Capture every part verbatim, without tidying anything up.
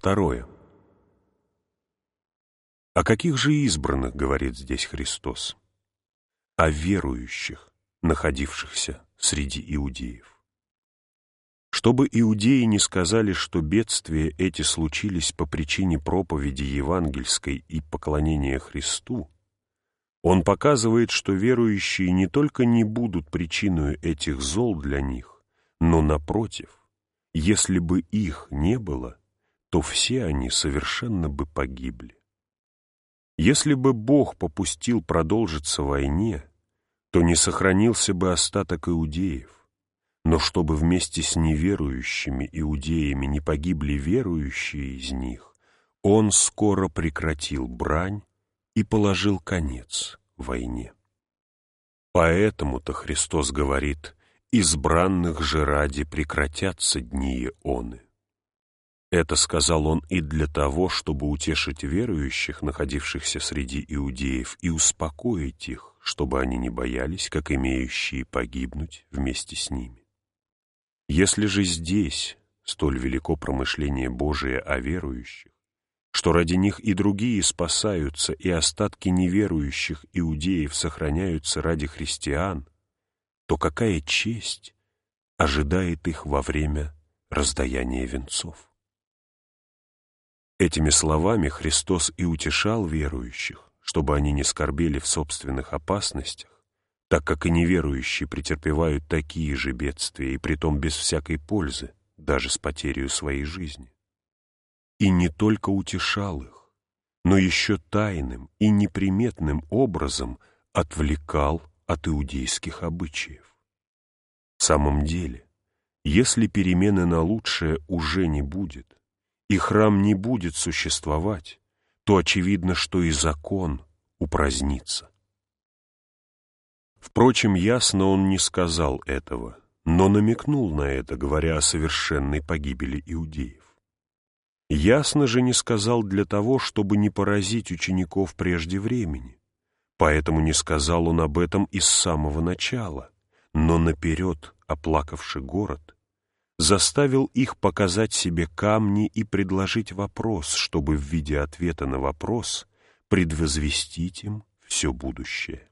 Второе. О каких же избранных говорит здесь Христос? О верующих, находившихся среди иудеев. Чтобы иудеи не сказали, что бедствия эти случились по причине проповеди евангельской и поклонения Христу, он показывает, что верующие не только не будут причиной этих зол для них, но, напротив, если бы их не было, то все они совершенно бы погибли. Если бы Бог попустил продолжиться войне, то не сохранился бы остаток иудеев, но чтобы вместе с неверующими иудеями не погибли верующие из них, Он скоро прекратил брань и положил конец войне. Поэтому-то Христос говорит: «Избранных же ради прекратятся дни ионы». Это сказал Он и для того, чтобы утешить верующих, находившихся среди иудеев, и успокоить их, чтобы они не боялись, как имеющие погибнуть вместе с ними. Если же здесь столь велико промышление Божие о верующих, что ради них и другие спасаются, и остатки неверующих иудеев сохраняются ради христиан, то какая честь ожидает их во время раздаяния венцов? Этими словами Христос и утешал верующих, чтобы они не скорбели в собственных опасностях, так как и неверующие претерпевают такие же бедствия, и притом без всякой пользы, даже с потерей своей жизни. И не только утешал их, но еще тайным и неприметным образом отвлекал от иудейских обычаев. В самом деле, если перемены на лучшее уже не будет, и храм не будет существовать, то очевидно, что и закон упразднится. Впрочем, ясно он не сказал этого, но намекнул на это, говоря о совершенной погибели иудеев. Ясно же не сказал для того, чтобы не поразить учеников прежде времени, поэтому не сказал он об этом и с самого начала, но наперед, оплакавши город, заставил их показать себе камни и предложить вопрос, чтобы в виде ответа на вопрос предвозвестить им все будущее.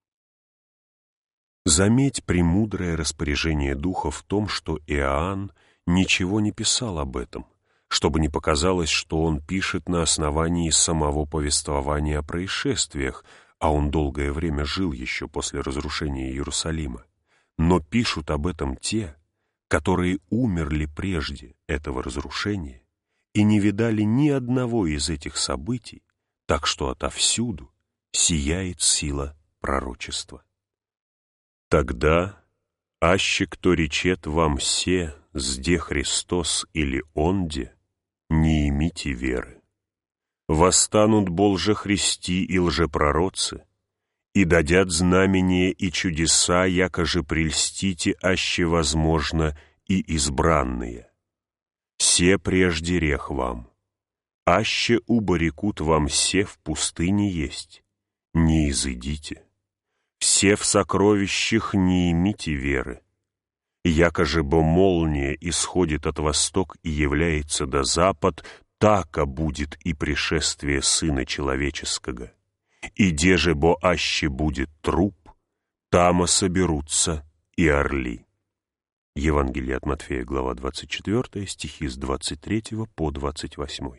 Заметь премудрое распоряжение Духа в том, что Иоанн ничего не писал об этом, чтобы не показалось, что он пишет на основании самого повествования о происшествиях, а он долгое время жил еще после разрушения Иерусалима. Но пишут об этом те, которые умерли прежде этого разрушения и не видали ни одного из этих событий, так что отовсюду сияет сила пророчества. Тогда, аще кто речет вам се, сде Христос или онде, не имите веры. Восстанут Боже Христи и лжепророцы, и дадят знамения и чудеса, якоже прельстите, аще возможно, и избранные. Се прежде рех вам, аще уборекут вам се в пустыне есть, не изыдите. Все в сокровищах не имите веры. Якоже бо молния исходит от восток и является до запад, така будет и пришествие Сына Человеческого. И де же бо аще будет труп, тама соберутся и орли. Евангелие от Матфея, глава двадцать четвёртая, стихи с двадцать третьего по двадцать восьмой.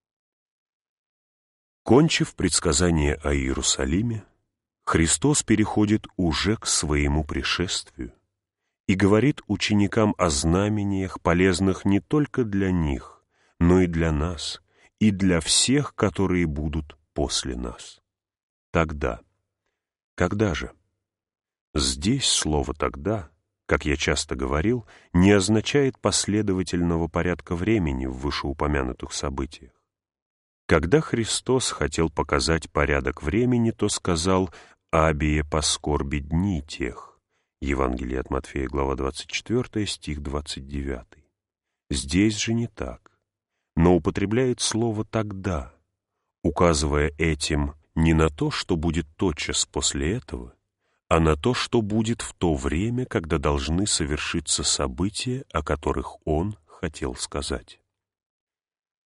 Кончив предсказание о Иерусалиме, Христос переходит уже к своему пришествию и говорит ученикам о знамениях, полезных не только для них, но и для нас, и для всех, которые будут после нас. Тогда. Когда же? Здесь слово «тогда», как я часто говорил, не означает последовательного порядка времени в вышеупомянутых событиях. Когда Христос хотел показать порядок времени, то сказал «абие поскорби дни тех». Евангелие от Матфея, глава двадцать четвёртая, стих двадцать девятый. Здесь же не так, но употребляет слово «тогда», указывая этим не на то, что будет тотчас после этого, а на то, что будет в то время, когда должны совершиться события, о которых Он хотел сказать.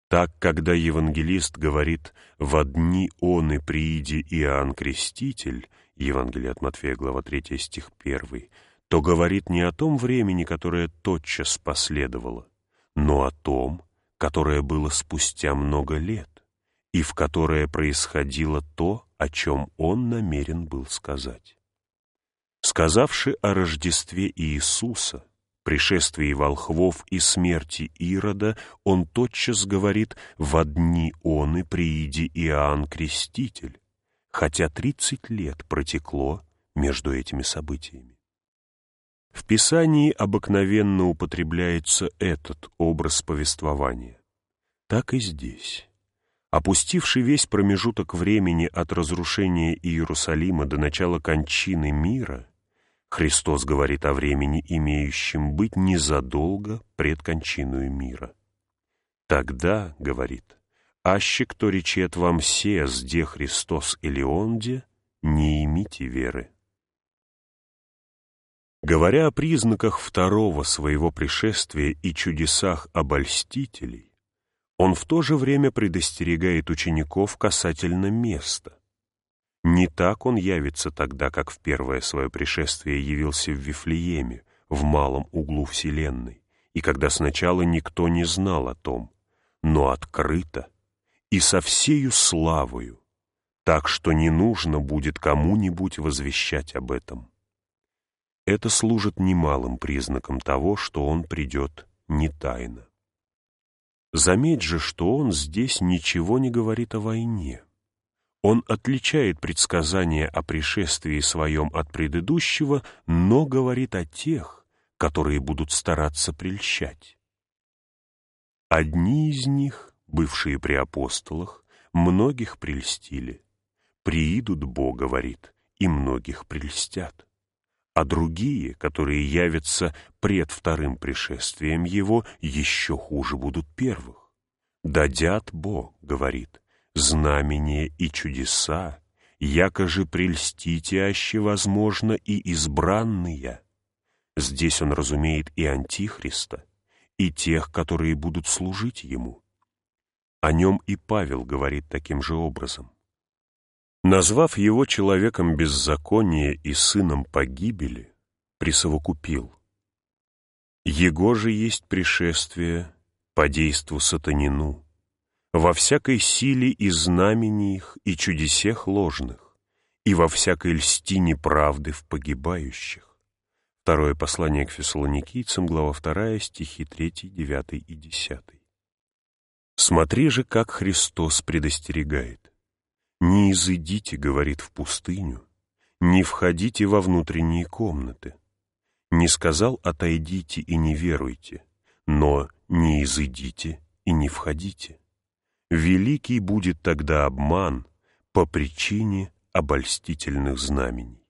Так, когда евангелист говорит «во дни он и прииди Иоанн Креститель», Евангелие от Матфея, глава третья, стих первый, то говорит не о том времени, которое тотчас последовало, но о том, которое было спустя много лет, и в которое происходило то, о чем он намерен был сказать. Сказавши о Рождестве Иисуса, пришествии волхвов и смерти Ирода, он тотчас говорит «во дни он и прииди Иоанн Креститель», хотя тридцать лет протекло между этими событиями. В Писании обыкновенно употребляется этот образ повествования. Так и здесь. Опустивший весь промежуток времени от разрушения Иерусалима до начала кончины мира, Христос говорит о времени, имеющем быть незадолго пред кончиною мира. Тогда, говорит, «Аще кто речет вам се, сде Христос или онде, не имите веры». Говоря о признаках второго своего пришествия и чудесах обольстителей, он в то же время предостерегает учеников касательно места. Не так он явится тогда, как в первое свое пришествие явился в Вифлееме, в малом углу вселенной, и когда сначала никто не знал о том, но открыто и со всею славою, так что не нужно будет кому-нибудь возвещать об этом. Это служит немалым признаком того, что он придет не тайно. Заметь же, что он здесь ничего не говорит о войне. Он отличает предсказание о пришествии своем от предыдущего, но говорит о тех, которые будут стараться прельщать. Одни из них, бывшие при апостолах, многих прельстили. «Приидут Бо, — говорит, — и многих прельстят». А другие, которые явятся пред вторым пришествием Его, еще хуже будут первых. «Дадят Бо, — говорит, — знамения и чудеса, яко же прельстите аще возможно и избранные». Здесь он разумеет и Антихриста, и тех, которые будут служить Ему. О нем и Павел говорит таким же образом. Назвав его человеком беззакония и сыном погибели, присовокупил: «Его же есть пришествие по действу сатанину, во всякой силе и знамени их, и чудесех ложных, и во всякой льсти неправды в погибающих». Второе послание к Фессалоникийцам, глава вторая, стихи третий, девятый и десятый. Смотри же, как Христос предостерегает. «Не изыдите, — говорит, — в пустыню, не входите во внутренние комнаты. Не сказал: отойдите и не веруйте, но не изыдите и не входите. Великий будет тогда обман по причине обольстительных знамений».